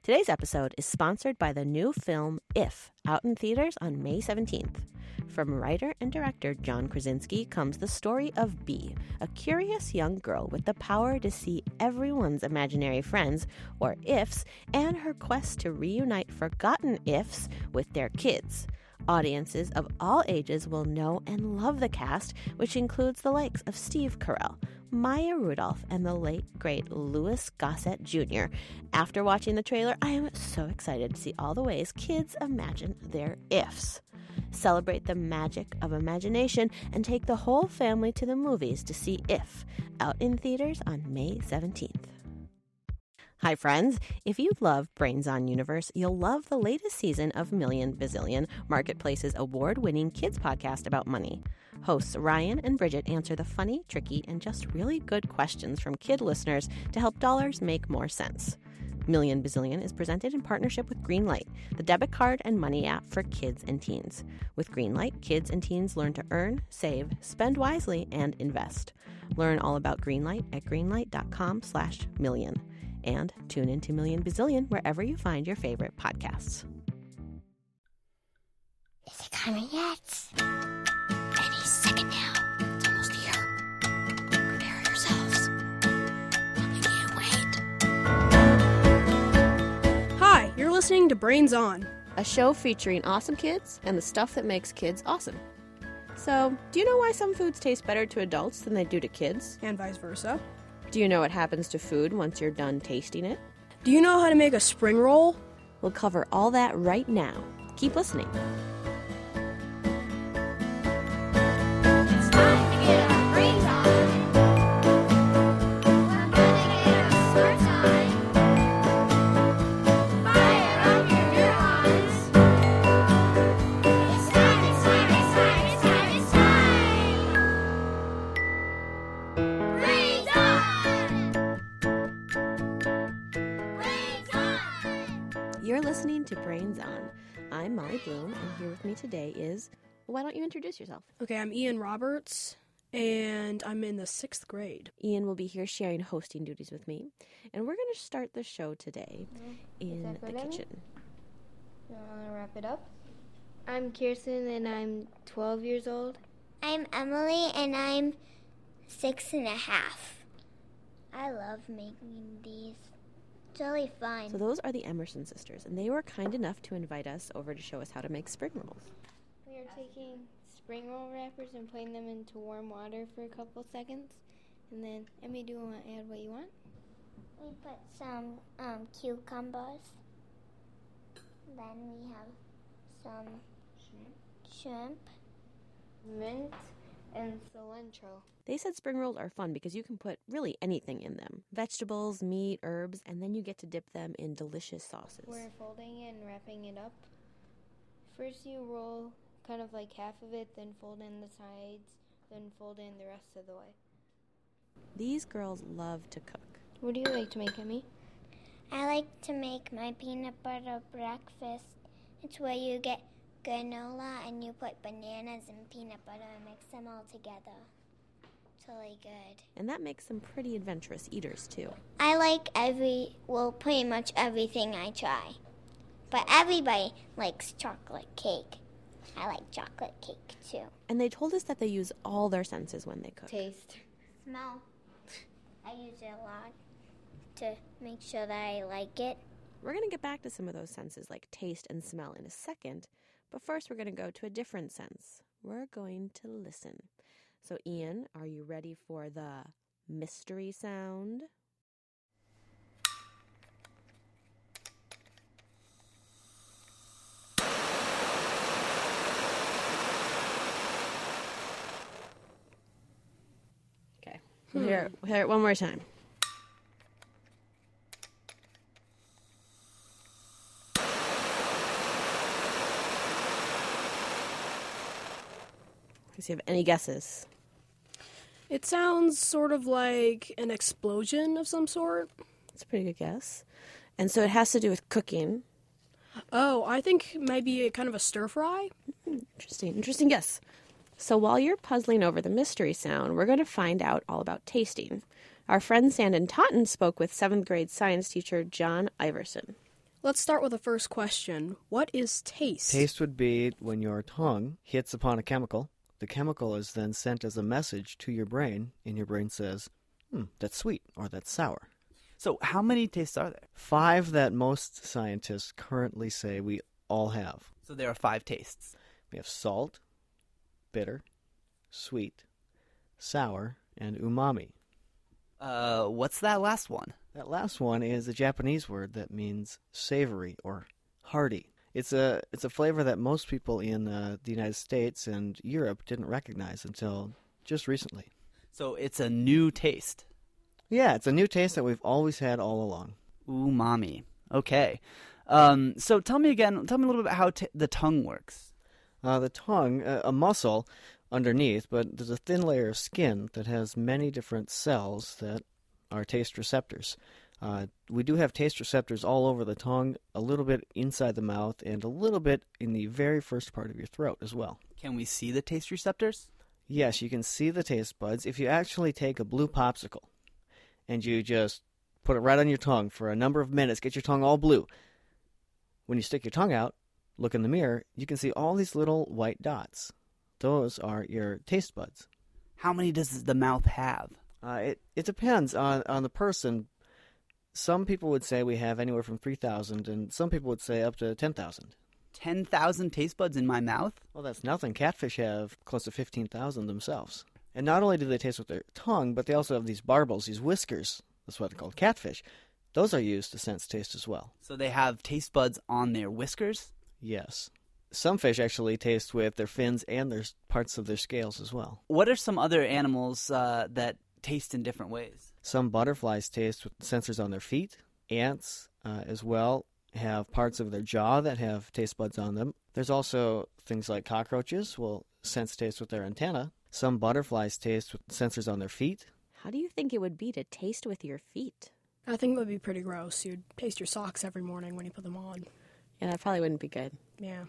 Today's episode is sponsored by the new film If, out in theaters on May 17th. From writer and director John Krasinski comes the story of Bee, a curious young girl with the power to see everyone's imaginary friends, or ifs, and her quest to reunite forgotten ifs with their kids. Audiences of all ages will know and love the cast, which includes the likes of Steve Carell, Maya Rudolph, and the late, great Louis Gossett Jr. After watching the trailer, I am so excited to see all the ways kids imagine their ifs. Celebrate the magic of imagination and take the whole family to the movies to see If, out in theaters on May 17th. Hi, friends. If you love Brains On Universe, you'll love the latest season of Million Bazillion, Marketplace's award-winning kids podcast about money. Hosts Ryan and Bridget answer the funny, tricky, and just really good questions from kid listeners to help dollars make more sense. Million Bazillion is presented in partnership with Greenlight, the debit card and money app for kids and teens. With Greenlight, kids and teens learn to earn, save, spend wisely, and invest. Learn all about Greenlight at greenlight.com/million. And tune into Million Bazillion wherever you find your favorite podcasts. Is it coming yet? Any second now. It's almost here. Prepare yourselves. I can't wait. Hi, you're listening to Brains On, A show featuring awesome kids and the stuff that makes kids awesome. So, do you know why some foods taste better to adults than they do to kids? and vice versa. Do you know what happens to food once you're done tasting it? Do you know how to make a spring roll? We'll cover all that right now. Keep listening. It's time to get our brains on. We're gonna get our smarts on. Fire up your neurons. It's time. Brains on! Brains on! You're listening to Brains On. I'm Molly Bloom, and here with me today is... Why don't you introduce yourself? Okay, I'm Ian Roberts, and I'm in the 6th grade. Ian will be here sharing hosting duties with me, and we're going to start the show today in that the good, Emmy? kitchen. You want to wrap it up? I'm Kirsten, and I'm 12 years old. I'm Emily, and I'm 6.5. I love making these. It's really fun. So those are the Emerson sisters, and they were kind enough to invite us over to show us how to make spring rolls. We are taking spring roll wrappers and putting them into warm water for a couple seconds. And then, Emmy, do you want to add what you want? We put some cucumbers. Then we have some shrimp. Mint and cilantro. They said spring rolls are fun because you can put really anything in them. Vegetables, meat, herbs, and then you get to dip them in delicious sauces. We're folding it and wrapping it up. First you roll kind of like half of it, then fold in the sides, then fold in the rest of the way. These girls love to cook. What do you like to make, Emmy? I like to make my peanut butter breakfast. It's where you get granola and you put bananas and peanut butter and mix them all together. It's really good. And that makes them pretty adventurous eaters, too. I like pretty much everything I try. But everybody likes chocolate cake. I like chocolate cake too. And they told us that they use all their senses when they cook. Taste. Smell. I use it a lot to make sure that I like it. We're going to get back to some of those senses like taste and smell in a second, but first we're going to go to a different sense. We're going to listen. So Ian, are you ready for the mystery sound? Okay, we'll hear it one more time. Does he have any guesses? It sounds sort of like an explosion of some sort. That's a pretty good guess. And so it has to do with cooking. Oh, I think maybe kind of a stir fry. Interesting guess. So while you're puzzling over the mystery sound, we're going to find out all about tasting. Our friend Sandon Totten spoke with 7th grade science teacher John Iverson. Let's start with the first question. What is taste? Taste would be when your tongue hits upon a chemical. The chemical is then sent as a message to your brain, and your brain says, that's sweet or that's sour. So how many tastes are there? 5 that most scientists currently say we all have. So there are 5 tastes. We have salt, bitter, sweet, sour, and umami. What's that last one? That last one is a Japanese word that means savory or hearty. It's a flavor that most people in the United States and Europe didn't recognize until just recently. So it's a new taste. Yeah, it's a new taste that we've always had all along. Umami. Okay. So tell me a little bit how the tongue works. The tongue, a muscle underneath, but there's a thin layer of skin that has many different cells that are taste receptors. We do have taste receptors all over the tongue, a little bit inside the mouth, and a little bit in the very first part of your throat as well. Can we see the taste receptors? Yes, you can see the taste buds. If you actually take a blue popsicle and you just put it right on your tongue for a number of minutes, get your tongue all blue. When you stick your tongue out, look in the mirror, you can see all these little white dots. Those are your taste buds. How many does the mouth have? It depends on the person. Some people would say we have anywhere from 3,000, and some people would say up to 10,000. 10,000 taste buds in my mouth? Well, that's nothing. Catfish have close to 15,000 themselves. And not only do they taste with their tongue, but they also have these barbels, these whiskers. That's what they're called, catfish. Those are used to sense taste as well. So they have taste buds on their whiskers? Yes. Some fish actually taste with their fins and their parts of their scales as well. What are some other animals that taste in different ways? Some butterflies taste with sensors on their feet. Ants as well have parts of their jaw that have taste buds on them. There's also things like cockroaches will sense taste with their antenna. Some butterflies taste with sensors on their feet. How do you think it would be to taste with your feet? I think it would be pretty gross. You'd taste your socks every morning when you put them on. Yeah, that probably wouldn't be good. Yeah.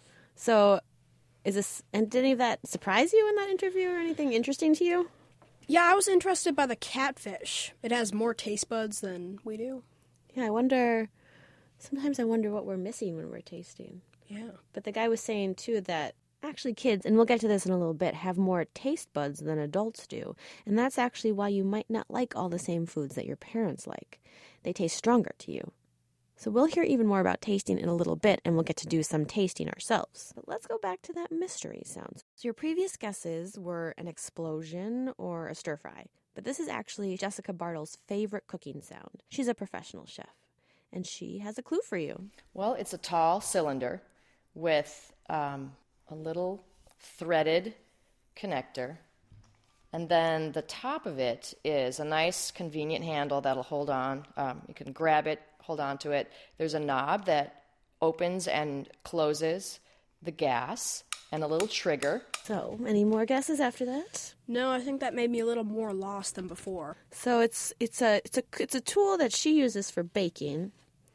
So, did any of that surprise you in that interview or anything interesting to you? Yeah, I was interested by the catfish. It has more taste buds than we do. Yeah, sometimes I wonder what we're missing when we're tasting. Yeah. But the guy was saying, too, that actually kids, and we'll get to this in a little bit, have more taste buds than adults do. And that's actually why you might not like all the same foods that your parents like. They taste stronger to you. So we'll hear even more about tasting in a little bit, and we'll get to do some tasting ourselves. But let's go back to that mystery sound. So your previous guesses were an explosion or a stir fry. But this is actually Jessica Bartle's favorite cooking sound. She's a professional chef, and she has a clue for you. Well, it's a tall cylinder with a little threaded connector. And then the top of it is a nice, convenient handle that'll hold on. You can grab it, hold on to it. There's a knob that opens and closes the gas, and a little trigger. So, any more guesses after that? No, I think that made me a little more lost than before. So it's a tool that she uses for baking,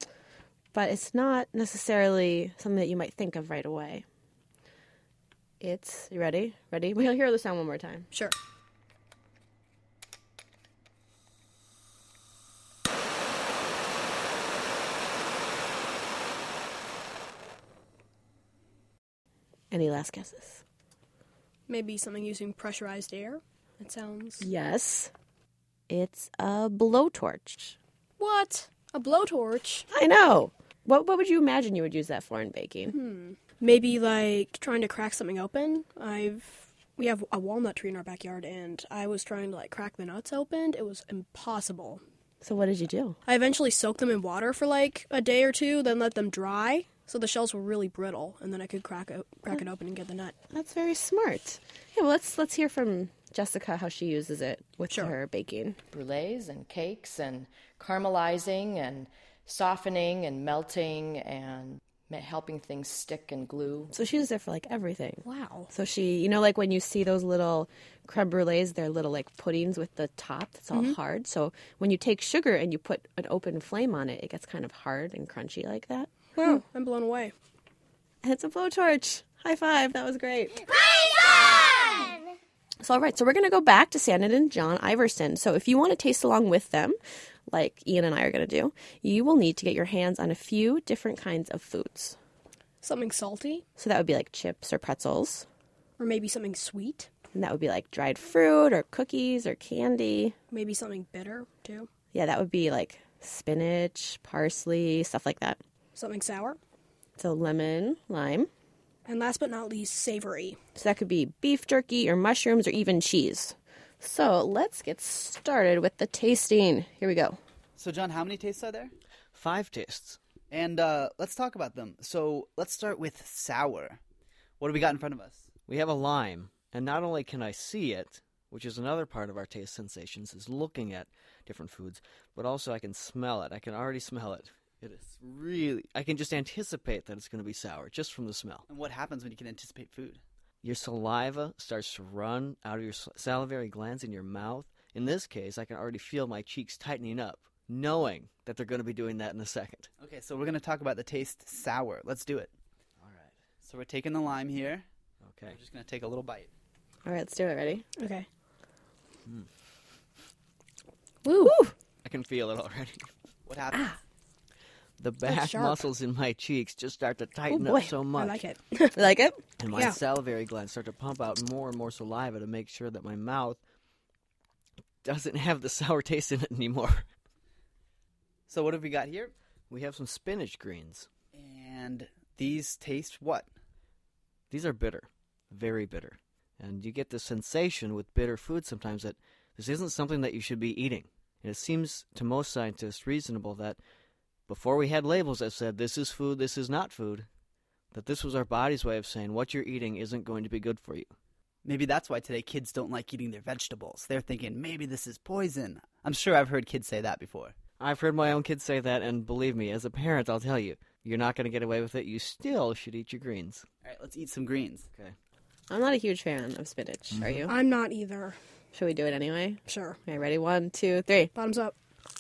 but it's not necessarily something that you might think of right away. You ready? Ready? We'll hear the sound one more time. Sure. Any last guesses? Maybe something using pressurized air? It sounds... Yes. It's a blowtorch. What? A blowtorch? I know. What would you imagine you would use that for in baking? Maybe like trying to crack something open. We have a walnut tree in our backyard, and I was trying to crack the nuts open. It was impossible. So what did you do? I eventually soaked them in water for a day or two, then let them dry. So the shells were really brittle, and then I could crack it open and get the nut. That's very smart. Yeah, well, let's hear from Jessica how she uses it with her baking. Brulees and cakes and caramelizing and softening and melting and helping things stick and glue. So she uses it for everything. Wow. So she, when you see those little creme brulees, they're little puddings with the top that's all hard. So when you take sugar and you put an open flame on it, it gets kind of hard and crunchy like that. Wow, I'm blown away. And it's a blowtorch. High five. That was great. Grayson! So, all right. So we're going to go back to Sandon and John Iverson. So if you want to taste along with them, like Ian and I are going to do, you will need to get your hands on a few different kinds of foods. Something salty, So that would be like chips or pretzels. or maybe something sweet, And that would be like dried fruit or cookies or candy. maybe something bitter too, Yeah, that would be like spinach, parsley, stuff like that. something sour, So lemon, lime. and last but not least, savory. So that could be beef jerky or mushrooms or even cheese. So let's get started with the tasting. Here we go. So, John, how many tastes are there? 5 tastes. And let's talk about them. So let's start with sour. What do we got in front of us? We have a lime, and not only can I see it, which is another part of our taste sensations, is looking at different foods, but also I can smell it. I can already smell it. It is really, I can just anticipate that it's going to be sour just from the smell. And what happens when you can anticipate food? Your saliva starts to run out of your salivary glands in your mouth. In this case, I can already feel my cheeks tightening up, knowing that they're going to be doing that in a second. Okay, so we're going to talk about the taste sour. Let's do it. All right. So we're taking the lime here. Okay. We're just going to take a little bite. All right, let's do it. Ready? Okay. Woo! I can feel it already. What happens? The back sharp. muscles in my cheeks just start to tighten boy. up so much. I like it. You like it? And my Yeah. salivary glands start to pump out more and more saliva to make sure that my mouth doesn't have the sour taste in it anymore. So what have we got here? We have some spinach greens. And these taste what? These are bitter, very bitter. And you get the sensation with bitter food sometimes that this isn't something that you should be eating. And it seems to most scientists reasonable that before we had labels that said this is food, this is not food, that this was our body's way of saying what you're eating isn't going to be good for you. Maybe that's why today kids don't like eating their vegetables. They're thinking, maybe this is poison. I'm sure I've heard kids say that before. I've heard my own kids say that, and believe me, as a parent, I'll tell you, you're not going to get away with it. You still should eat your greens. All right, let's eat some greens. Okay. I'm not a huge fan of spinach. Are you? I'm not either. Should we do it anyway? Sure. Okay, ready? 1, 2, 3. Bottoms up.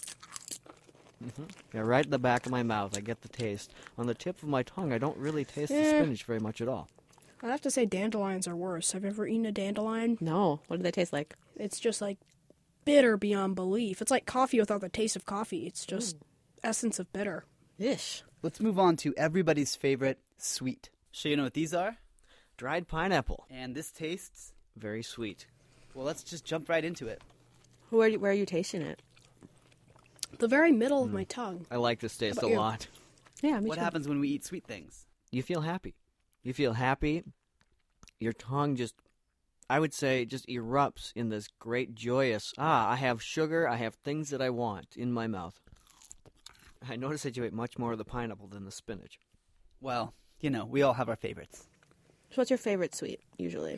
Yeah, right in the back of my mouth, I get the taste. On the tip of my tongue, I don't really taste the spinach very much at all. I'd have to say dandelions are worse. Have you ever eaten a dandelion? No. What do they taste like? It's just like bitter beyond belief. It's like coffee without the taste of coffee. It's just essence of bitter. Ish. Let's move on to everybody's favorite sweet. So you know what these are? Dried pineapple, And this tastes... very sweet. Well, let's just jump right into it. Where are you tasting it? The very middle of my tongue. I like this taste How a about you? lot. Yeah, me What too. happens when we eat sweet things? You feel happy. You feel happy. Your tongue just, I would say, just erupts in this great joyous, I have sugar, I have things that I want in my mouth. I noticed that you ate much more of the pineapple than the spinach. Well, you know, we all have our favorites. So what's your favorite sweet, usually?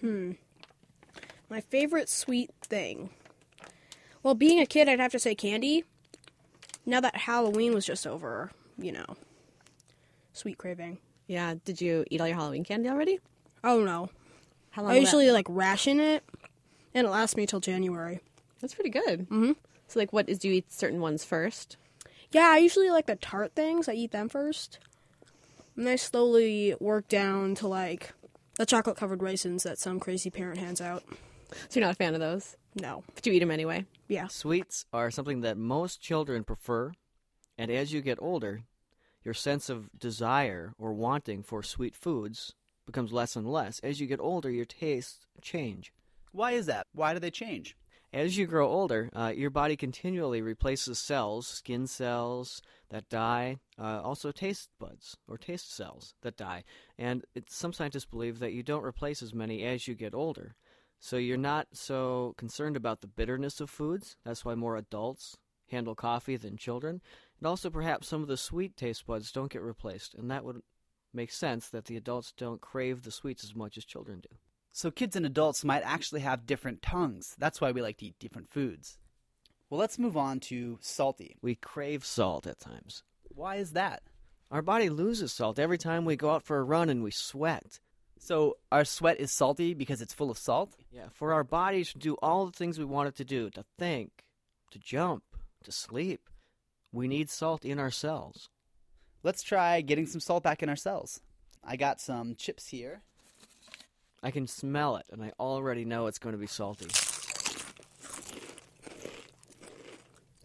My favorite sweet thing. Well, being a kid, I'd have to say candy. Now that Halloween was just over, you know, sweet craving. Yeah, did you eat all your Halloween candy already? Oh no. How long I will usually like ration it, and it lasts me till January. That's pretty good. Mm-hmm. So, like, do you eat certain ones first? Yeah, I usually like the tart things. I eat them first. And I slowly work down to like the chocolate covered raisins that some crazy parent hands out. So you're not a fan of those, No. but you eat them anyway. Yeah. Sweets are something that most children prefer, and as you get older, your sense of desire or wanting for sweet foods becomes less and less. As you get older, your tastes change. Why is that? Why do they change? As you grow older, your body continually replaces cells, skin cells that die, also taste buds or taste cells that die. And some scientists believe that you don't replace as many as you get older. So you're not so concerned about the bitterness of foods. That's why more adults handle coffee than children. And also perhaps some of the sweet taste buds don't get replaced. And that would make sense that the adults don't crave the sweets as much as children do. So kids and adults might actually have different tongues. That's why we like to eat different foods. Well, let's move on to salty. We crave salt at times. Why is that? Our body loses salt every time we go out for a run and we sweat. So our sweat is salty because it's full of salt? Yeah, for our bodies to do all the things we want it to do, to think, to jump, to sleep, we need salt in our cells. Let's try getting some salt back in our cells. I got some chips here. I can smell it, and I already know it's going to be salty.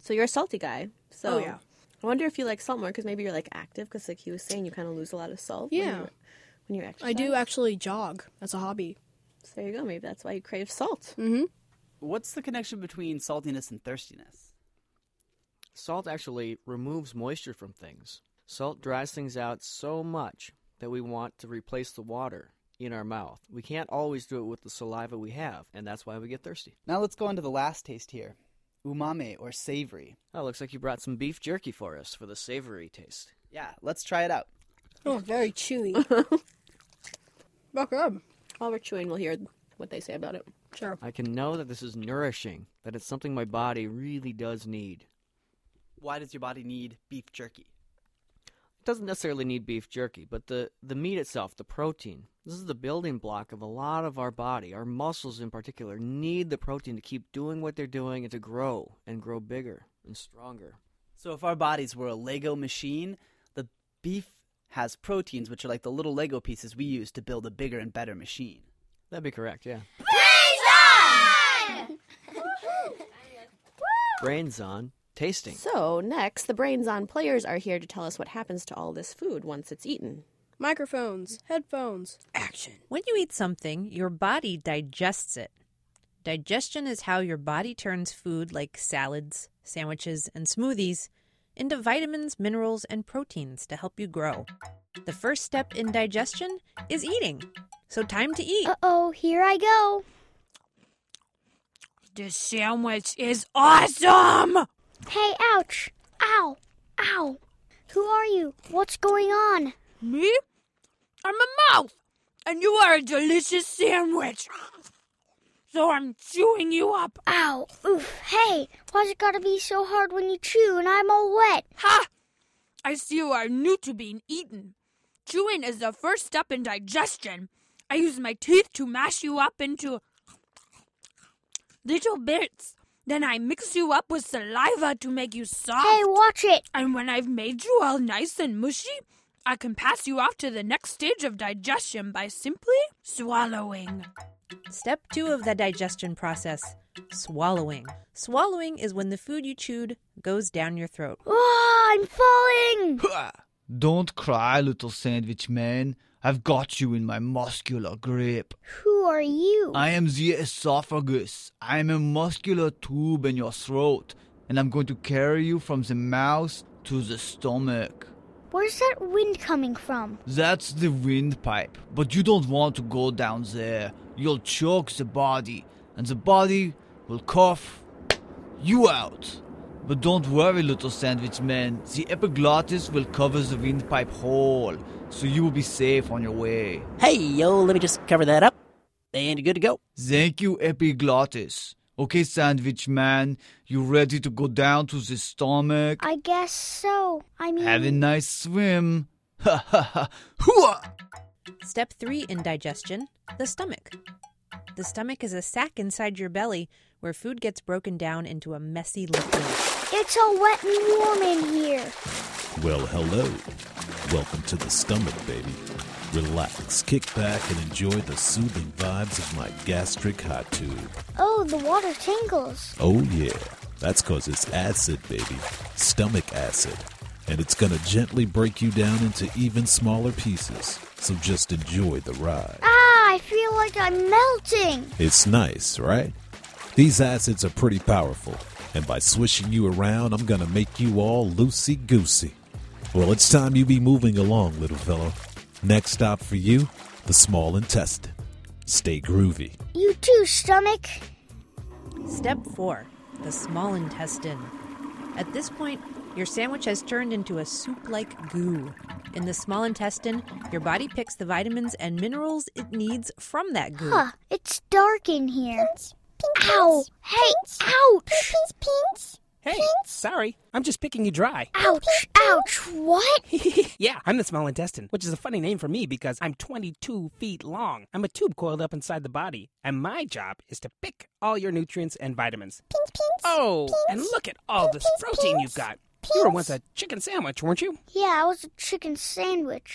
So you're a salty guy. So Oh, yeah. I wonder if you like salt more because maybe you're like active because like he was saying you kind of lose a lot of salt Yeah. when you exercise. I do actually jog. That's a hobby. So there you go. Maybe that's why you crave salt. Mm-hmm. What's the connection between saltiness and thirstiness? Salt actually removes moisture from things. Salt dries things out so much that we want to replace the water in our mouth. We can't always do it with the saliva we have, and that's why we get thirsty. Now let's go on to the last taste here. Umami, or savory. Oh, looks like you brought some beef jerky for us for the savory taste. Yeah, let's try it out. Oh, very chewy. Not good. While we're chewing, we'll hear what they say about it. Sure. I can know that this is nourishing, that it's something my body really does need. Why does your body need beef jerky? It doesn't necessarily need beef jerky, but the meat itself, the protein, this is the building block of a lot of our body. Our muscles in particular need the protein to keep doing what they're doing and to grow bigger and stronger. So if our bodies were a Lego machine, the beef has proteins, which are like the little Lego pieces we use to build a bigger and better machine. That'd be correct, yeah. Brains on. Tasting. So next, the Brains On players are here to tell us what happens to all this food once it's eaten. Microphones, headphones, action. When you eat something, your body digests it. Digestion is how your body turns food like salads, sandwiches, and smoothies into vitamins, minerals, and proteins to help you grow. The first step in digestion is eating. So time to eat. Uh-oh, here I go. This sandwich is awesome! Hey, ouch. Ow. Ow. Who are you? What's going on? Me? I'm a mouse, and you are a delicious sandwich. So I'm chewing you up. Ow. Oof. Hey, why's it gotta be so hard when you chew and I'm all wet? Ha! I see you are new to being eaten. Chewing is the first step in digestion. I use my teeth to mash you up into little bits. Then I mix you up with saliva to make you soft. Hey, watch it. And when I've made you all nice and mushy, I can pass you off to the next stage of digestion by simply swallowing. Step 2 of the digestion process, swallowing. Swallowing is when the food you chewed goes down your throat. Oh, I'm falling. Don't cry, little sandwich man. I've got you in my muscular grip. Who are you? I am the esophagus. I am a muscular tube in your throat, and I'm going to carry you from the mouth to the stomach. Where's that wind coming from? That's the windpipe, but you don't want to go down there. You'll choke the body, and the body will cough you out. But don't worry, little sandwich man. The epiglottis will cover the windpipe whole, so you will be safe on your way. Hey, yo, let me just cover that up, and you're good to go. Thank you, epiglottis. Okay, sandwich man, you ready to go down to the stomach? I guess so. Have a nice swim. Ha ha ha. Hooah! Step 3 in digestion, the stomach. The stomach is a sac inside your belly where food gets broken down into a messy liquid. It's all wet and warm in here. Well, hello. Welcome to the stomach, baby. Relax, kick back, and enjoy the soothing vibes of my gastric hot tube. Oh, the water tingles. Oh, yeah. That's because it's acid, baby. Stomach acid. And it's going to gently break you down into even smaller pieces. So just enjoy the ride. Ah, I feel like I'm melting. It's nice, right? These acids are pretty powerful. And by swishing you around, I'm going to make you all loosey-goosey. Well, it's time you be moving along, little fellow. Next stop for you, the small intestine. Stay groovy. You too, stomach. Step 4, the small intestine. At this point, your sandwich has turned into a soup-like goo. In the small intestine, your body picks the vitamins and minerals it needs from that goo. Huh, it's dark in here. Pinch, ow! Hey, ouch! Pinch. Hey, sorry. I'm just picking you dry. Ouch! Ouch! What? Yeah, I'm the small intestine, which is a funny name for me because I'm 22 feet long. I'm a tube coiled up inside the body, and my job is to pick all your nutrients and vitamins. Oh, and look at all this protein you've got. You were once a chicken sandwich, weren't you? Yeah, I was a chicken sandwich.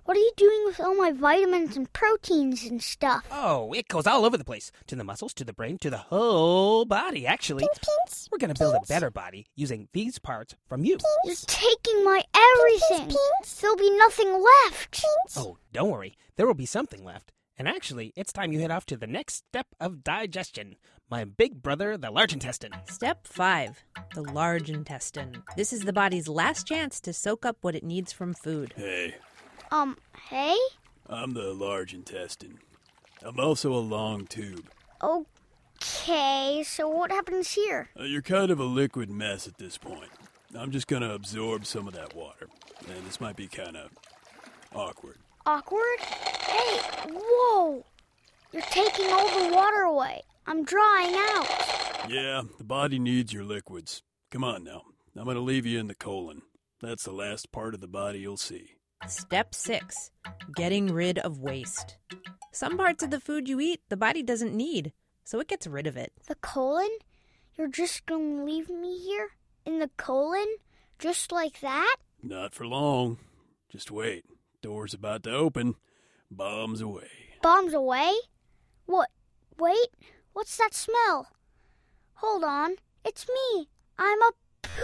What are you doing with all my vitamins and proteins and stuff? Oh, it goes all over the place. To the muscles, to the brain, to the whole body, actually. Pins, We're going to build a better body using these parts from you. You're taking my everything. There'll be nothing left. Oh, don't worry. There will be something left. And actually, it's time you head off to the next step of digestion. My big brother, the large intestine. Step 5, the large intestine. This is the body's last chance to soak up what it needs from food. Hey. Hey? I'm the large intestine. I'm also a long tube. Okay, so what happens here? You're kind of a liquid mess at this point. I'm just gonna absorb some of that water. And this might be kind of awkward. Awkward? Hey, whoa! You're taking all the water away. I'm drying out. Yeah, the body needs your liquids. Come on now. I'm gonna leave you in the colon. That's the last part of the body you'll see. Step 6, getting rid of waste. Some parts of the food you eat, the body doesn't need, so it gets rid of it. The colon? You're just going to leave me here? In the colon? Just like that? Not for long. Just wait. Door's about to open. Bombs away. Bombs away? What? Wait, what's that smell? Hold on. It's me. I'm a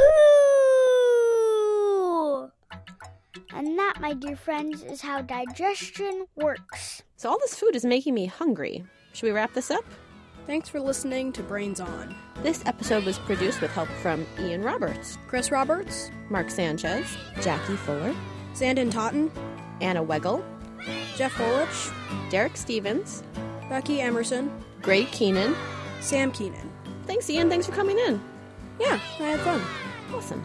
poo! And that, my dear friends, is how digestion works. So all this food is making me hungry. Should we wrap this up? Thanks for listening to Brains On. This episode was produced with help from Ian Roberts, Chris Roberts, Mark Sanchez, Jackie Fuller, Zandon Totten, Anna Weigel, Jeff Holich, Derek Stevens, Becky Emerson, Gray Keenan, Sam Keenan. Thanks, Ian. Thanks for coming in. Yeah, I had fun. Awesome.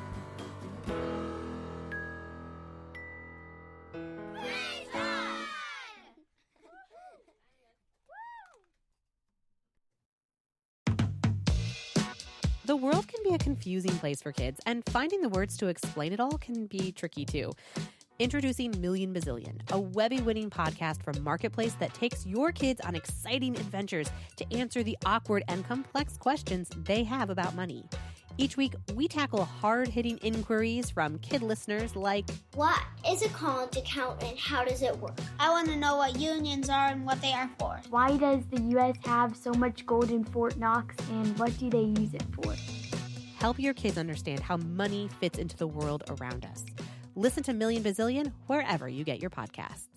The world can be a confusing place for kids, and finding the words to explain it all can be tricky too. Introducing Million Bazillion, a Webby-winning podcast from Marketplace that takes your kids on exciting adventures to answer the awkward and complex questions they have about money. Each week, we tackle hard-hitting inquiries from kid listeners like, what is a college account and how does it work? I want to know what unions are and what they are for. Why does the U.S. have so much gold in Fort Knox, and what do they use it for? Help your kids understand how money fits into the world around us. Listen to Million Bazillion wherever you get your podcasts.